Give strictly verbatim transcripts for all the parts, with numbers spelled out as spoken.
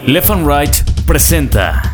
Left and Right presenta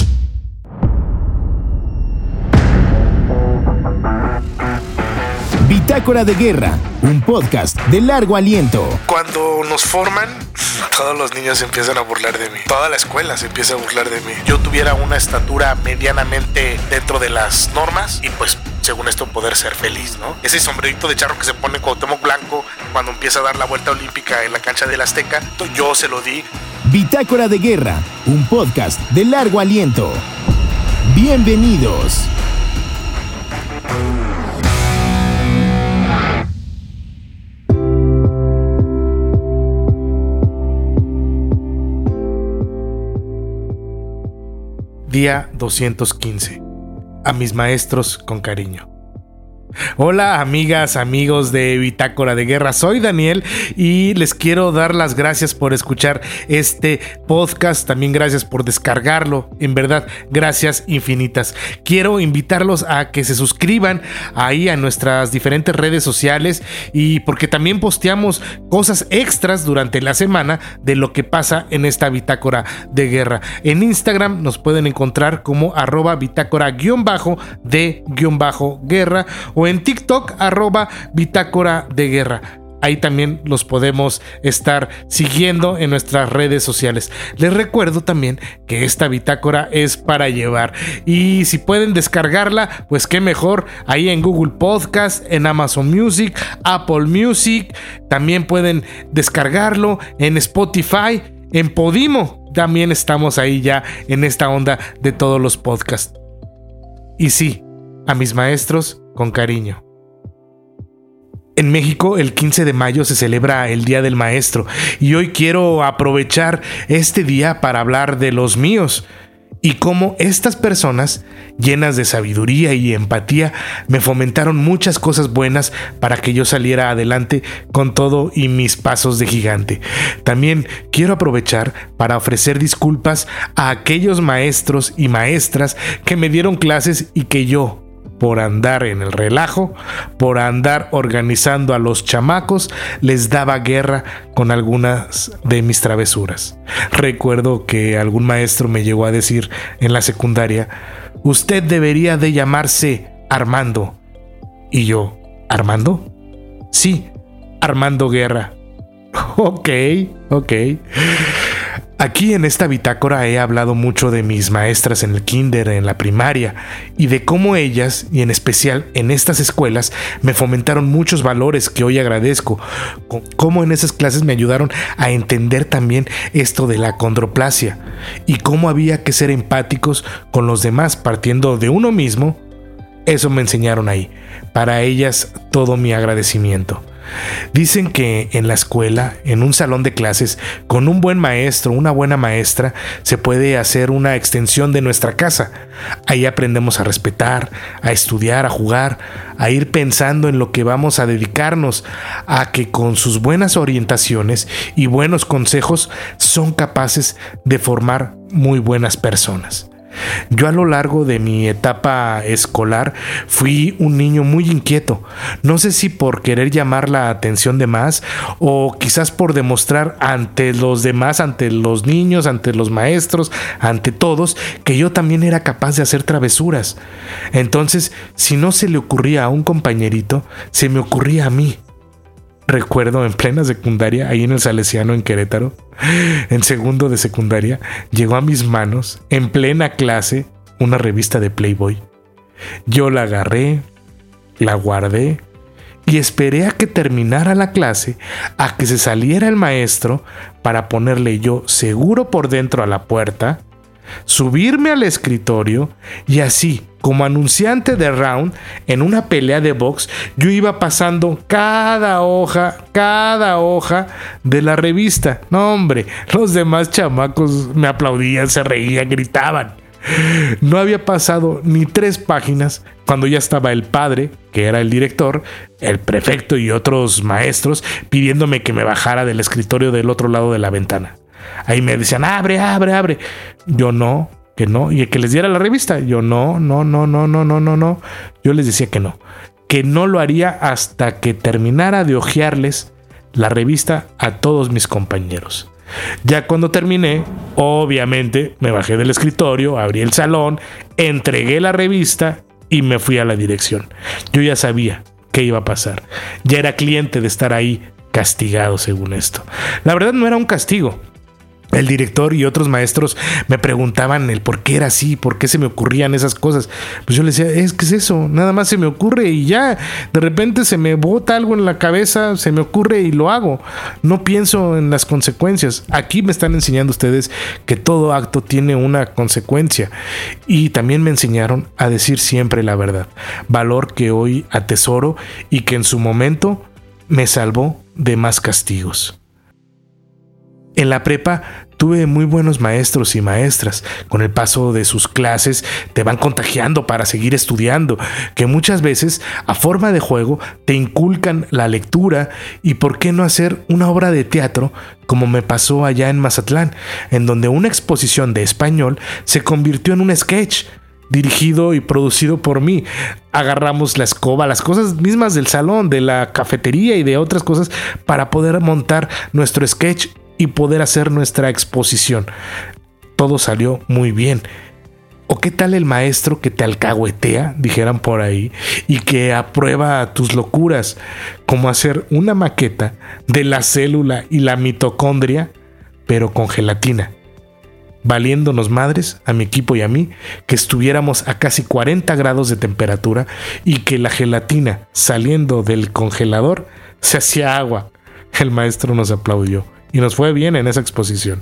Bitácora de Guerra, un podcast de largo aliento. Cuando nos forman, todos los niños se empiezan a burlar de mí. Toda la escuela se empieza a burlar de mí. Yo tuviera una estatura medianamente dentro de las normas y pues según esto poder ser feliz, ¿no? Ese sombrerito de charro que se pone Cuauhtémoc Blanco cuando empieza a dar la vuelta olímpica en la cancha del Azteca, yo se lo di. Bitácora de Guerra, un podcast de largo aliento. Bienvenidos. Día doscientos quince. A mis maestros con cariño. Hola amigas, amigos de Bitácora de Guerra, soy Daniel y les quiero dar las gracias por escuchar este podcast, también gracias por descargarlo, en verdad, gracias infinitas. Quiero invitarlos a que se suscriban ahí a nuestras diferentes redes sociales y porque también posteamos cosas extras durante la semana de lo que pasa en esta Bitácora de Guerra. En Instagram nos pueden encontrar como arroba bitácora guión bajo de guión bajo guerra o en TikTok, arroba Bitácora de Guerra. Ahí también los podemos estar siguiendo en nuestras redes sociales. Les recuerdo también que esta bitácora es para llevar. Y si pueden descargarla, pues qué mejor. Ahí en Google Podcast, en Amazon Music, Apple Music. También pueden descargarlo en Spotify, en Podimo. También estamos ahí ya en esta onda de todos los podcasts. Y sí, a mis maestros con cariño. En México, el quince de mayo se celebra el Día del Maestro y hoy quiero aprovechar este día para hablar de los míos y cómo estas personas, llenas de sabiduría y empatía, me fomentaron muchas cosas buenas para que yo saliera adelante con todo y mis pasos de gigante. También quiero aprovechar para ofrecer disculpas a aquellos maestros y maestras que me dieron clases y que yo, por andar en el relajo, por andar organizando a los chamacos, les daba guerra con algunas de mis travesuras. Recuerdo que algún maestro me llegó a decir en la secundaria: usted debería de llamarse Armando. Y yo, ¿Armando? Sí, Armando Guerra. Ok, ok. Aquí en esta bitácora he hablado mucho de mis maestras en el kinder, en la primaria, y de cómo ellas, y en especial en estas escuelas, me fomentaron muchos valores que hoy agradezco. Cómo en esas clases me ayudaron a entender también esto de la acondroplasia y cómo había que ser empáticos con los demás partiendo de uno mismo. Eso me enseñaron ahí. Para ellas, todo mi agradecimiento. Dicen que en la escuela, en un salón de clases, con un buen maestro, una buena maestra, se puede hacer una extensión de nuestra casa. Ahí aprendemos a respetar, a estudiar, a jugar, a ir pensando en lo que vamos a dedicarnos, a que con sus buenas orientaciones y buenos consejos son capaces de formar muy buenas personas. Yo a lo largo de mi etapa escolar fui un niño muy inquieto. No sé si por querer llamar la atención de más o quizás por demostrar ante los demás, ante los niños, ante los maestros, ante todos, que yo también era capaz de hacer travesuras. Entonces, si no se le ocurría a un compañerito, se me ocurría a mí. Recuerdo en plena secundaria, ahí en el Salesiano en Querétaro, en segundo de secundaria, llegó a mis manos, en plena clase, una revista de Playboy. Yo la agarré, la guardé y esperé a que terminara la clase, a que se saliera el maestro para ponerle yo seguro por dentro a la puerta, subirme al escritorio y así, como anunciante de round en una pelea de box, yo iba pasando cada hoja, cada hoja de la revista. No, hombre, los demás chamacos me aplaudían, se reían, gritaban. No había pasado ni tres páginas cuando ya estaba el padre, que era el director, el prefecto y otros maestros pidiéndome que me bajara del escritorio del otro lado de la ventana. Ahí me decían, abre, abre, abre. Yo no, que no, y que les diera la revista. Yo no, no, no, no, no, no, no, no. Yo les decía que no, que no lo haría hasta que terminara de hojearles la revista a todos mis compañeros. Ya cuando terminé, obviamente me bajé del escritorio, abrí el salón, entregué la revista y me fui a la dirección. Yo ya sabía qué iba a pasar. Ya era cliente de estar ahí castigado según esto. La verdad no era un castigo. El director y otros maestros me preguntaban el por qué era así, por qué se me ocurrían esas cosas. Pues yo les decía, es que es eso, nada más se me ocurre y ya. De repente se me bota algo en la cabeza, se me ocurre y lo hago. No pienso en las consecuencias. Aquí me están enseñando ustedes que todo acto tiene una consecuencia. Y también me enseñaron a decir siempre la verdad. Valor que hoy atesoro y que en su momento me salvó de más castigos. En la prepa tuve muy buenos maestros y maestras. Con el paso de sus clases te van contagiando para seguir estudiando, que muchas veces a forma de juego te inculcan la lectura y por qué no hacer una obra de teatro como me pasó allá en Mazatlán, en donde una exposición de español se convirtió en un sketch dirigido y producido por mí. Agarramos la escoba, las cosas mismas del salón, de la cafetería y de otras cosas para poder montar nuestro sketch y poder hacer nuestra exposición. Todo salió muy bien. ¿O qué tal el maestro que te alcahuetea, dijeran por ahí, y que aprueba tus locuras, como hacer una maqueta de la célula y la mitocondria, pero con gelatina? Valiéndonos madres, a mi equipo y a mí, que estuviéramos a casi cuarenta grados de temperatura y que la gelatina, saliendo del congelador, se hacía agua. El maestro nos aplaudió y nos fue bien en esa exposición.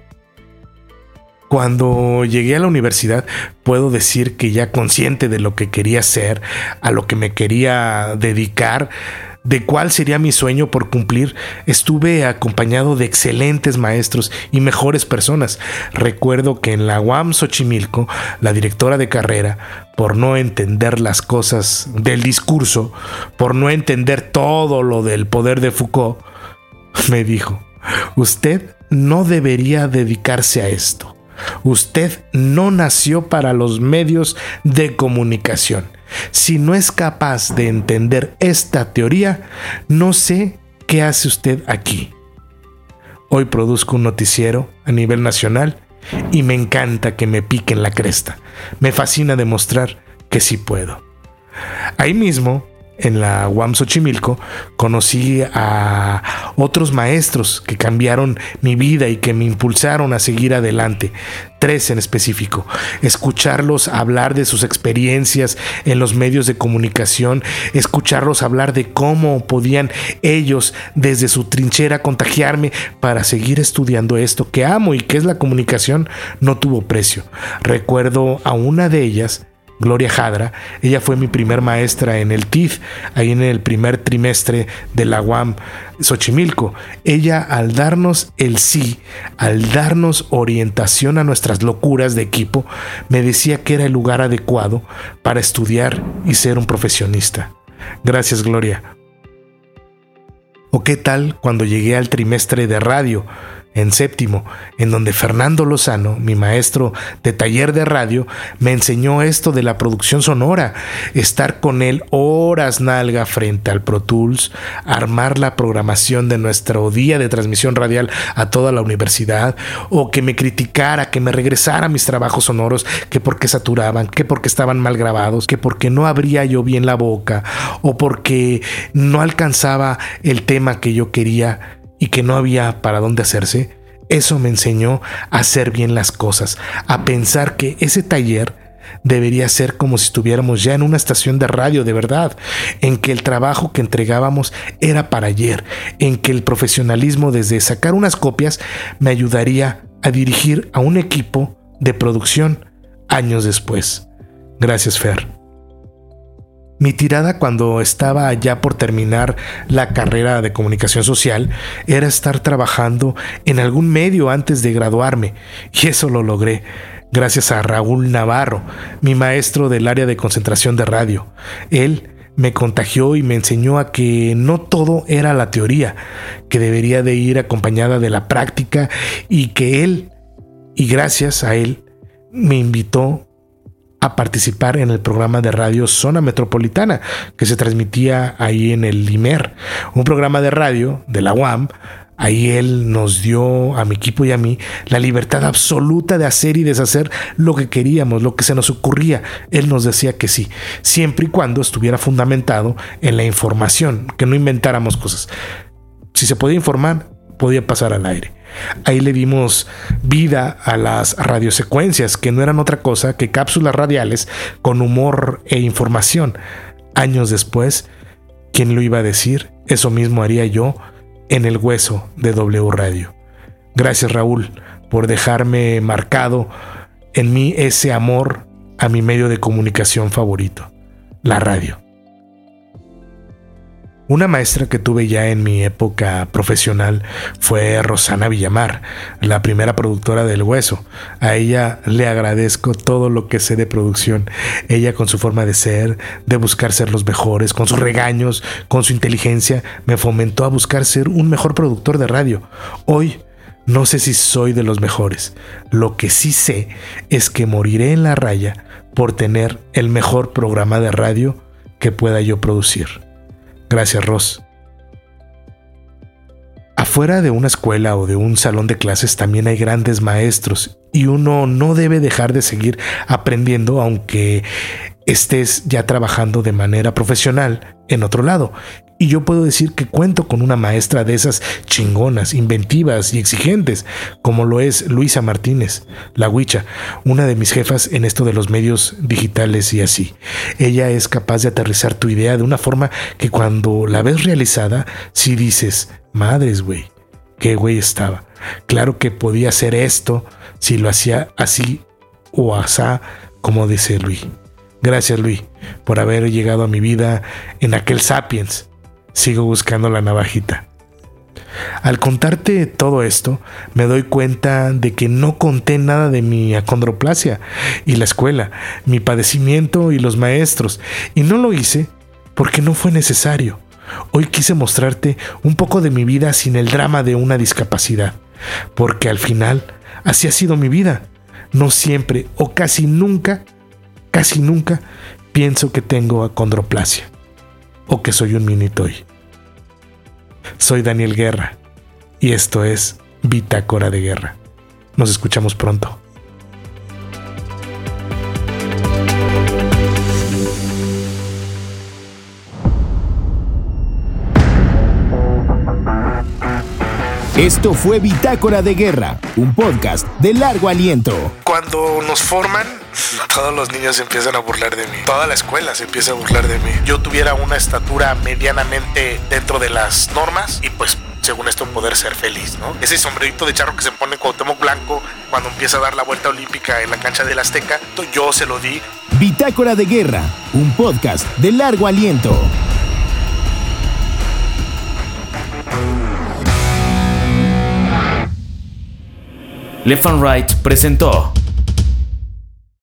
Cuando llegué a la universidad, puedo decir que ya consciente de lo que quería hacer, a lo que me quería dedicar, de cuál sería mi sueño por cumplir, estuve acompañado de excelentes maestros y mejores personas. Recuerdo que en la U A M Xochimilco, la directora de carrera, por no entender las cosas del discurso, por no entender todo lo del poder de Foucault, me dijo: usted no debería dedicarse a esto. Usted no nació para los medios de comunicación. Si no es capaz de entender esta teoría, no sé qué hace usted aquí. Hoy produzco un noticiero a nivel nacional y me encanta que me piquen la cresta. Me fascina demostrar que sí puedo. Ahí mismo, en la U A M Xochimilco, conocí a otros maestros que cambiaron mi vida y que me impulsaron a seguir adelante. Tres en específico. Escucharlos hablar de sus experiencias en los medios de comunicación, escucharlos hablar de cómo podían ellos desde su trinchera contagiarme para seguir estudiando esto que amo y que es la comunicación, no tuvo precio. Recuerdo a una de ellas, Gloria Jadra. Ella fue mi primer maestra en el T I F, ahí en el primer trimestre de la U A M Xochimilco. Ella, al darnos el sí, al darnos orientación a nuestras locuras de equipo, me decía que era el lugar adecuado para estudiar y ser un profesionista. Gracias, Gloria. ¿O qué tal cuando llegué al trimestre de radio, en séptimo, en donde Fernando Lozano, mi maestro de taller de radio, me enseñó esto de la producción sonora, estar con él horas nalga frente al Pro Tools, armar la programación de nuestro día de transmisión radial a toda la universidad, o que me criticara, que me regresara mis trabajos sonoros, que porque saturaban, que porque estaban mal grabados, que porque no abría yo bien la boca, o porque no alcanzaba el tema que yo quería y que no había para dónde hacerse. Eso me enseñó a hacer bien las cosas, a pensar que ese taller debería ser como si estuviéramos ya en una estación de radio de verdad, en que el trabajo que entregábamos era para ayer, en que el profesionalismo desde sacar unas copias me ayudaría a dirigir a un equipo de producción años después. Gracias, Fer. Mi tirada cuando estaba ya por terminar la carrera de comunicación social era estar trabajando en algún medio antes de graduarme, y eso lo logré gracias a Raúl Navarro, mi maestro del área de concentración de radio. Él me contagió y me enseñó a que no todo era la teoría, que debería de ir acompañada de la práctica, y que él, y gracias a él, me invitó a participar en el programa de radio Zona Metropolitana, que se transmitía ahí en el I M E R, un programa de radio de la U A M Ahí él nos dio, a mi equipo y a mí, la libertad absoluta de hacer y deshacer lo que queríamos, lo que se nos ocurría. Él nos decía que sí, siempre y cuando estuviera fundamentado en la información, que no inventáramos cosas. Si se podía informar, podía pasar al aire. Ahí le dimos vida a las radiosecuencias, que no eran otra cosa que cápsulas radiales con humor e información. Años después, ¿quién lo iba a decir? Eso mismo haría yo en el hueso de W Radio. Gracias, Raúl, por dejarme marcado en mí ese amor a mi medio de comunicación favorito, la radio. Una maestra que tuve ya en mi época profesional fue Rosana Villamar, la primera productora del Hueso. A ella le agradezco todo lo que sé de producción. Ella, con su forma de ser, de buscar ser los mejores, con sus regaños, con su inteligencia, me fomentó a buscar ser un mejor productor de radio. Hoy no sé si soy de los mejores. Lo que sí sé es que moriré en la raya por tener el mejor programa de radio que pueda yo producir. Gracias, Ros. Afuera de una escuela o de un salón de clases también hay grandes maestros y uno no debe dejar de seguir aprendiendo aunque estés ya trabajando de manera profesional en otro lado. Y yo puedo decir que cuento con una maestra de esas chingonas, inventivas y exigentes, como lo es Luisa Martínez, la Huicha, una de mis jefas en esto de los medios digitales y así. Ella es capaz de aterrizar tu idea de una forma que cuando la ves realizada, sí dices, madres, güey, qué güey estaba. Claro que podía hacer esto si lo hacía así o asá, como dice Luis. Gracias, Luis, por haber llegado a mi vida en aquel Sapiens. Sigo buscando la navajita. Al contarte todo esto, me doy cuenta de que no conté nada de mi acondroplasia y la escuela, mi padecimiento y los maestros, y no lo hice porque no fue necesario. Hoy quise mostrarte un poco de mi vida sin el drama de una discapacidad, porque al final así ha sido mi vida. No siempre o casi nunca, casi nunca pienso que tengo acondroplasia o que soy un mini toy. Soy Daniel Guerra y esto es Bitácora de Guerra. Nos escuchamos pronto. Esto fue Bitácora de Guerra, un podcast de largo aliento. Cuando nos forman, todos los niños se empiezan a burlar de mí. Toda la escuela se empieza a burlar de mí. Yo tuviera una estatura medianamente dentro de las normas y pues según esto poder ser feliz, ¿no? Ese sombrerito de charro que se pone Cuauhtémoc Blanco cuando empieza a dar la vuelta olímpica en la cancha del Azteca, yo se lo di. Bitácora de Guerra, un podcast de largo aliento. Left and Right presentó